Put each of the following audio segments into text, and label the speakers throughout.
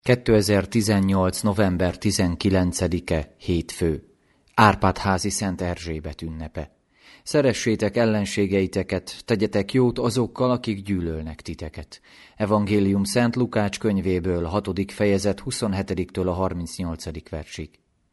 Speaker 1: 2018. november 19-e, hétfő. Árpád-házi Szent Erzsébet ünnepe. Szeressétek ellenségeiteket, tegyetek jót azokkal, akik gyűlölnek titeket. Evangélium Szent Lukács könyvéből, 6. fejezet 27-től a 38. versig.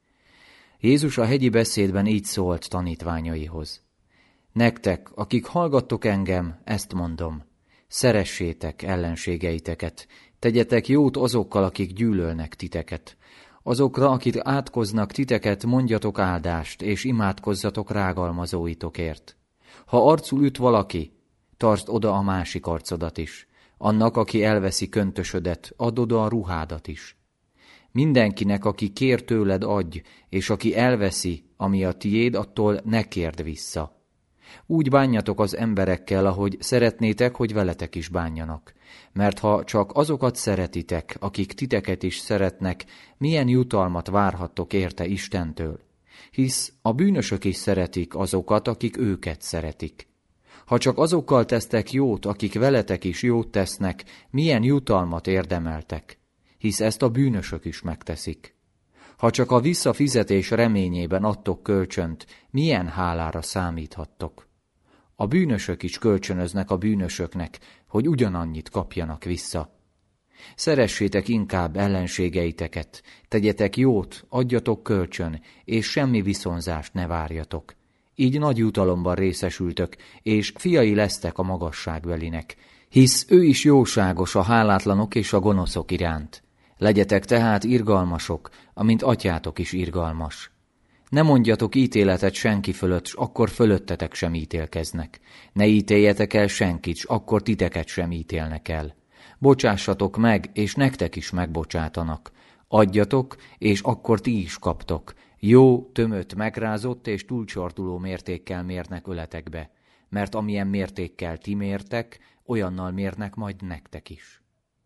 Speaker 1: Jézus a hegyi beszédben így szólt tanítványaihoz. Nektek, akik hallgattok engem, ezt mondom. Szeressétek ellenségeiteket, tegyetek jót azokkal, akik gyűlölnek titeket. Azokra, akik átkoznak titeket, mondjatok áldást, és imádkozzatok rágalmazóitokért. Ha arcul üt valaki, tartsd oda a másik arcodat is. Annak, aki elveszi köntösödet, add oda a ruhádat is. Mindenkinek, aki kér tőled, adj, és aki elveszi, ami a tiéd, attól ne kérd vissza. Úgy bánjatok az emberekkel, ahogy szeretnétek, hogy veletek is bánjanak. Mert ha csak azokat szeretitek, akik titeket is szeretnek, milyen jutalmat várhattok érte Istentől? Hisz a bűnösök is szeretik azokat, akik őket szeretik. Ha csak azokkal tesztek jót, akik veletek is jót tesznek, milyen jutalmat érdemeltek? Hisz ezt a bűnösök is megteszik. Ha csak a visszafizetés reményében adtok kölcsönt, milyen hálára számíthattok? A bűnösök is kölcsönöznek a bűnösöknek, hogy ugyanannyit kapjanak vissza. Szeressétek inkább ellenségeiteket, tegyetek jót, adjatok kölcsön, és semmi viszonzást ne várjatok. Így nagy jutalomban részesültök, és fiai lesztek a magasságbelinek, hisz ő is jóságos a hálátlanok és a gonoszok iránt. Legyetek tehát irgalmasok, amint atyátok is irgalmas. Ne mondjatok ítéletet senki fölött, s akkor fölöttetek sem ítélkeznek. Ne ítéljetek el senkit, s akkor titeket sem ítélnek el. Bocsássatok meg, és nektek is megbocsátanak. Adjatok, és akkor ti is kaptok. Jó, tömött, megrázott és túlcsorduló mértékkel mérnek öletekbe. Mert amilyen mértékkel ti mértek, olyannal mérnek majd nektek is.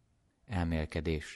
Speaker 1: Elmélkedés.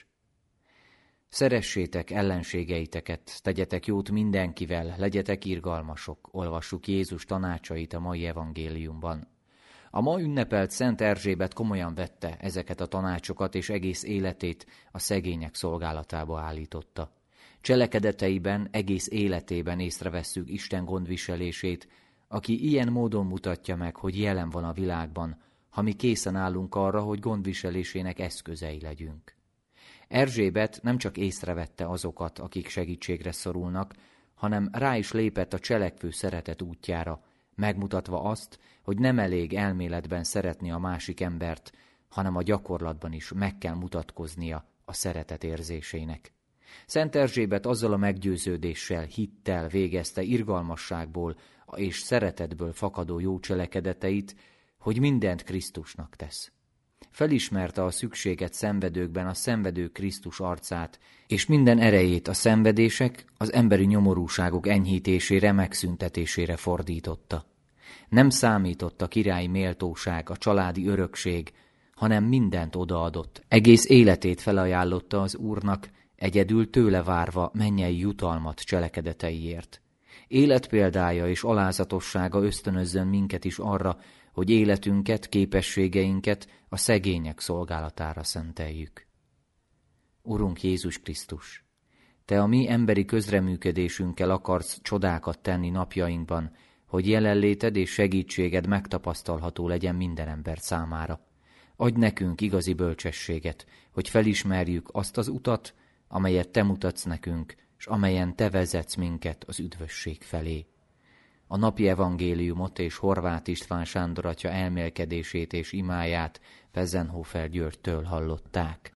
Speaker 1: Szeressétek ellenségeiteket, tegyetek jót mindenkivel, legyetek irgalmasok, olvassuk Jézus tanácsait a mai evangéliumban. A ma ünnepelt Szent Erzsébet komolyan vette ezeket a tanácsokat, és egész életét a szegények szolgálatába állította. Cselekedeteiben, egész életében észrevesszük Isten gondviselését, aki ilyen módon mutatja meg, hogy jelen van a világban, ha mi készen állunk arra, hogy gondviselésének eszközei legyünk. Erzsébet nem csak észrevette azokat, akik segítségre szorulnak, hanem rá is lépett a cselekvő szeretet útjára, megmutatva azt, hogy nem elég elméletben szeretni a másik embert, hanem a gyakorlatban is meg kell mutatkoznia a szeretet érzésének. Szent Erzsébet azzal a meggyőződéssel, hittel végezte irgalmasságból és szeretetből fakadó jó cselekedeteit, hogy mindent Krisztusnak tesz. Felismerte a szükséget szenvedőkben a szenvedő Krisztus arcát, és minden erejét a szenvedések, az emberi nyomorúságok enyhítésére, megszüntetésére fordította. Nem számított a királyi méltóság, a családi örökség, hanem mindent odaadott. Egész életét felajánlotta az Úrnak, egyedül tőle várva mennyei jutalmat cselekedeteiért. Életpéldája és alázatossága ösztönözzön minket is arra, hogy életünket, képességeinket a szegények szolgálatára szenteljük. Urunk Jézus Krisztus, Te a mi emberi közreműködésünkkel akarsz csodákat tenni napjainkban, hogy jelenléted és segítséged megtapasztalható legyen minden ember számára. Adj nekünk igazi bölcsességet, hogy felismerjük azt az utat, amelyet Te mutatsz nekünk, s amelyen Te vezetsz minket az üdvösség felé. A napi evangéliumot és Horváth István Sándor atya elmélkedését és imáját Pezzenhofer Györgytől hallották.